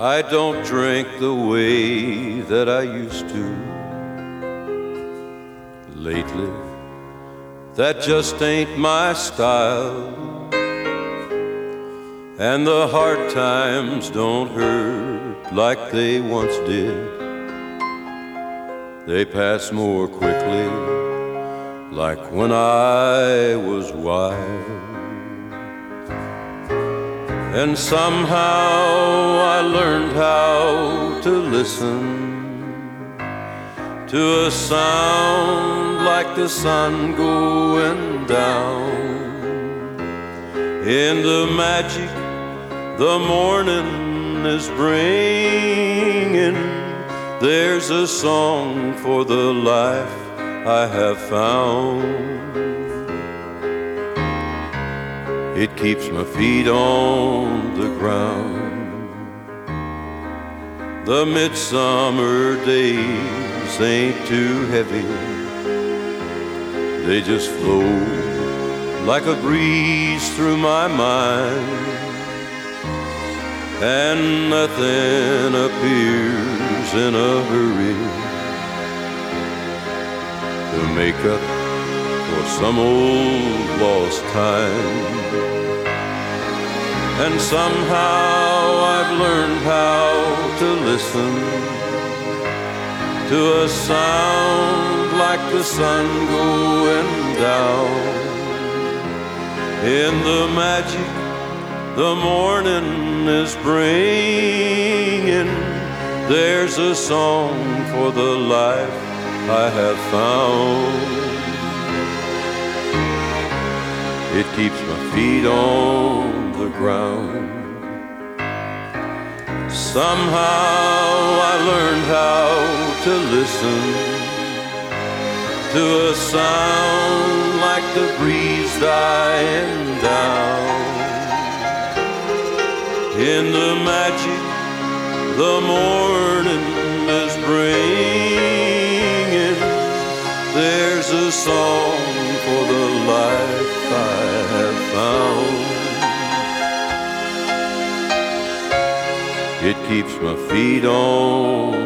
I don't drink the way that I used to. Lately, that just ain't my style. And the hard times don't hurt like they once did. They pass more quickly, like when I was wild. And somehow I learned how to listen to a sound like the sun going down. In the magic the morning is bringing, there's a song for the life I have found. It keeps my feet on the ground. The midsummer days ain't too heavy. They just flow like a breeze through my mind. And nothing appears in a hurry to make up for some old lost time. And somehow I've learned how to listen to a sound like the sun going down. In the magic the morning is bringing, there's a song for the life I have found. It keeps my feet on the ground. Somehow I learned how to listen to a sound like the breeze dying down. In the magic the morning is bringing, there's a song for the life I have found. It keeps my feet on